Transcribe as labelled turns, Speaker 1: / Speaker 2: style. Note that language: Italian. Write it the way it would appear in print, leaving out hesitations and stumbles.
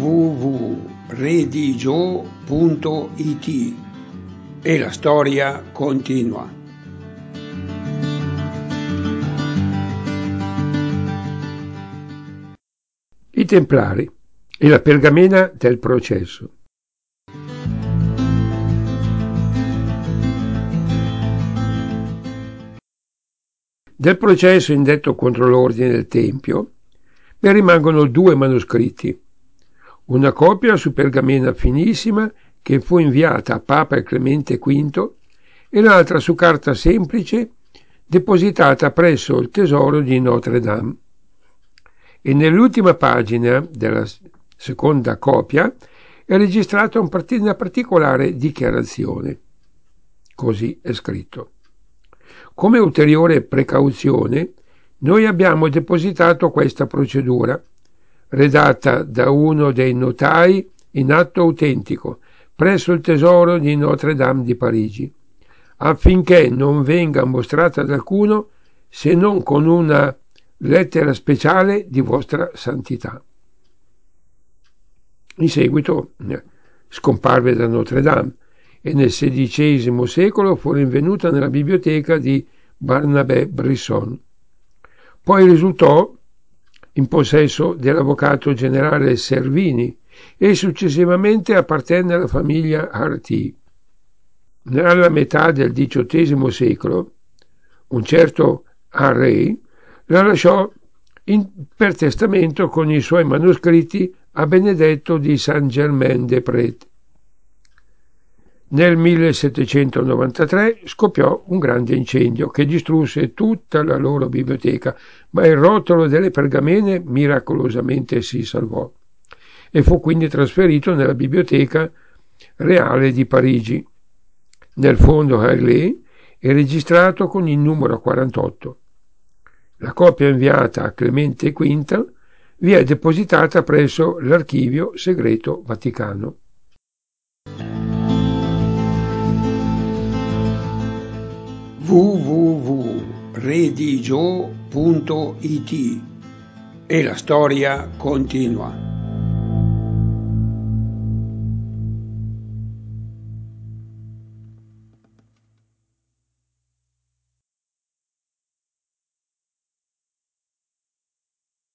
Speaker 1: www.redigio.it e la storia continua.
Speaker 2: I Templari e la pergamena del processo. Del processo indetto contro l'ordine del Tempio ne rimangono 2 manoscritti, una copia su pergamena finissima che fu inviata a Papa Clemente V e l'altra su carta semplice depositata presso il tesoro di Notre Dame. E nell'ultima pagina della seconda copia è registrata una particolare dichiarazione. Così è scritto: come ulteriore precauzione, noi abbiamo depositato questa procedura, redatta da uno dei notai in atto autentico, presso il tesoro di Notre Dame di Parigi, affinché non venga mostrata ad alcuno se non con una lettera speciale di vostra santità. In seguito scomparve da Notre Dame e nel XVI secolo fu rinvenuta nella biblioteca di Barnabé Brisson. Poi risultò in possesso dell'avvocato generale Servini e successivamente appartenne alla famiglia Arti. Nella metà del XVIII secolo un certo Harrey la lasciò per testamento con i suoi manoscritti a Benedetto di Saint-Germain-des-Prés. Nel 1793 scoppiò un grande incendio che distrusse tutta la loro biblioteca, ma il rotolo delle pergamene miracolosamente si salvò e fu quindi trasferito nella biblioteca reale di Parigi. Nel fondo Harley è registrato con il numero 48. La copia inviata a Clemente V vi è depositata presso l'Archivio Segreto Vaticano.
Speaker 1: www.redigio.it e la storia continua.